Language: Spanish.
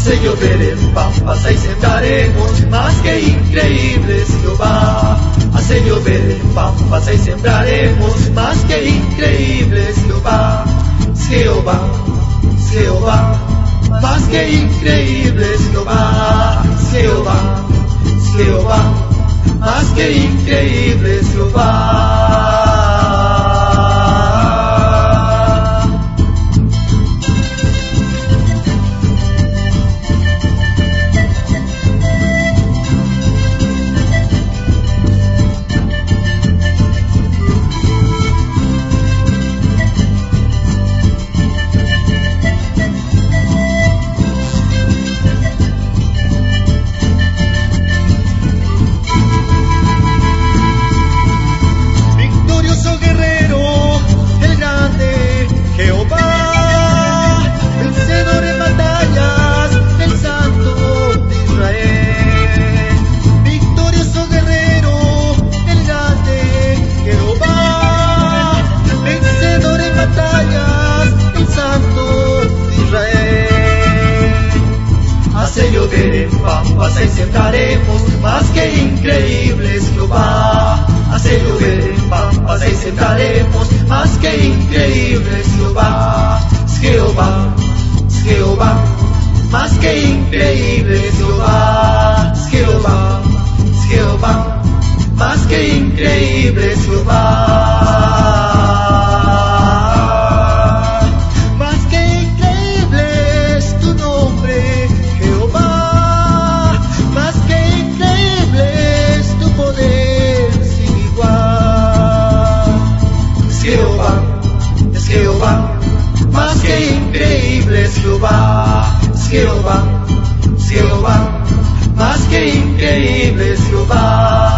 Hace llover en pampas y sembraremos, más que increíbles Jehová. Hace llover en pampas y sembraremos, más que increíbles Jehová. Jehová, Jehová, más que increíbles Jehová. Jehová, Jehová, más que increíbles Jehová. Hace llover en pampas y sembraremos, más que increíbles Jehová. Hace llover en pampas y sembraremos, más que increíbles Jehová. Jehová, Jehová, más que increíbles Jehová. Jehová, Jehová, más que increíbles Jehová. Más que increíbles Jehová, Jehová, Jehová, más que increíbles Jehová.